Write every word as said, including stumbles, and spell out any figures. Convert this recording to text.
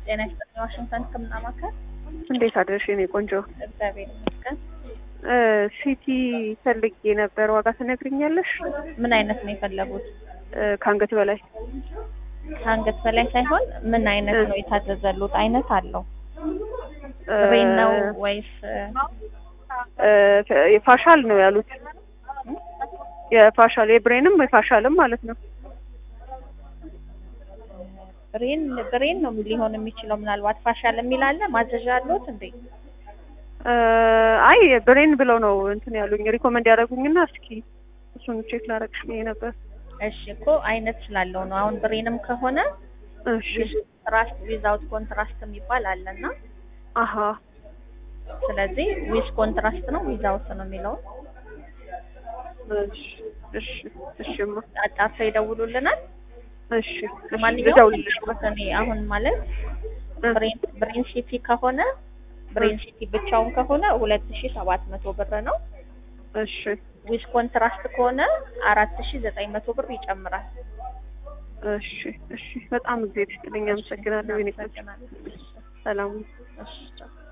ጤና ይስጥልኝ ዋሽንግተን ህክምና ማዕከል። እንዴት አደርሽ የኔ ቆንጆ? እግዚአብሔር ይመስገን። እ ሲቲ ፈልጌ ነበር፣ ዋጋ ትነግሪኛለሽ? ምን አይነት ነው የፈለጉት? እ ከአንገት በላይ ከአንገት በላይ ሳይሆን ምን አይነት ነው የታዘዘሉት? አይነት አለው። ብሬን ነው ወይስ እ የፋሻል ነው ያሉት? የፋሻል የብሬንም የፋሻልም ማለት ነው። ብሬን ብሬን ነው ሊሆን የሚችለው። ምናልባት ፋሻል የሚል አለ። ማዘዣ አለዎት እንዴ? አይ ብሬን ብለው ነው እንትን ያሉኝ ሪኮመንድ ያደረጉኝና እስኪ እሱን ቼክ ላደርግሽ ብዬ ነበር። እሺ እኮ አይነት ስላለው ነው። አሁን ብሬንም ከሆነ እሺ ትራስት ዊዛውት ኮንትራስት የሚባል አለና አሃ ስለዚህ ዊዝ ኮንትራስት ነው ዊዛውት ነው የሚለው። እሺ እሺ እሺማ አጣርተው ይደውሉልናል። እሺ ማንኛውም እኔ አሁን ማለት ብሬን ብሬን ሲቲ ከሆነ ብሬን ሲቲ ብቻውን ከሆነ ሁለት ሺህ ሰባት መቶ ብር ነው። እሺ ዊዝ ኮንትራስት ከሆነ አራት ሺህ ዘጠኝ መቶ ብር ይጨምራል። እሺ እሺ በጣም እግዚአብሔር ይስጥልኝ። አመሰግናለሁ። እኔ ሰላም እሺ